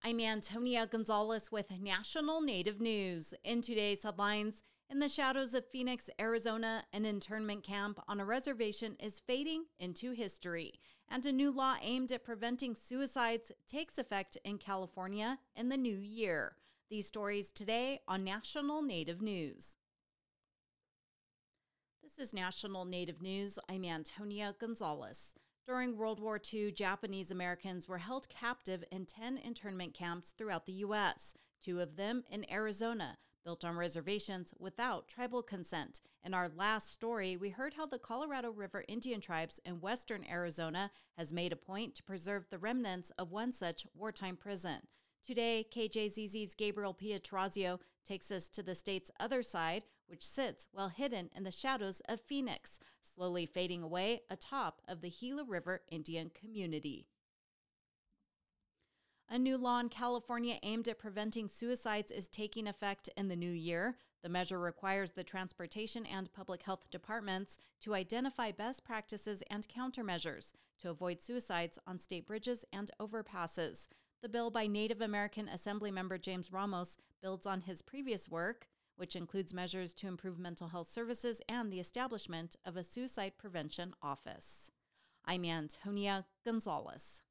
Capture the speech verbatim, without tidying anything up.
I'm Antonia Gonzalez with National Native News. In today's headlines, in the shadows of Phoenix, Arizona, an internment camp on a reservation is fading into history, and a new law aimed at preventing suicides takes effect in California in the new year. These stories today on National Native News. This is National Native News. I'm Antonia Gonzalez. During World War Two, Japanese Americans were held captive in ten internment camps throughout the U S, two of them in Arizona, built on reservations without tribal consent. In our last story, we heard how the Colorado River Indian tribes in western Arizona has made a point to preserve the remnants of one such wartime prison. Today, K J Z Z's Gabriel Pietrazio takes us to the state's other side, which sits well hidden in the shadows of Phoenix, slowly fading away atop of the Gila River Indian community. A new law in California aimed at preventing suicides is taking effect in the new year. The measure requires the Transportation and Public Health Departments to identify best practices and countermeasures to avoid suicides on state bridges and overpasses. The bill by Native American Assemblymember James Ramos builds on his previous work, which includes measures to improve mental health services and the establishment of a suicide prevention office. I'm Antonia Gonzalez.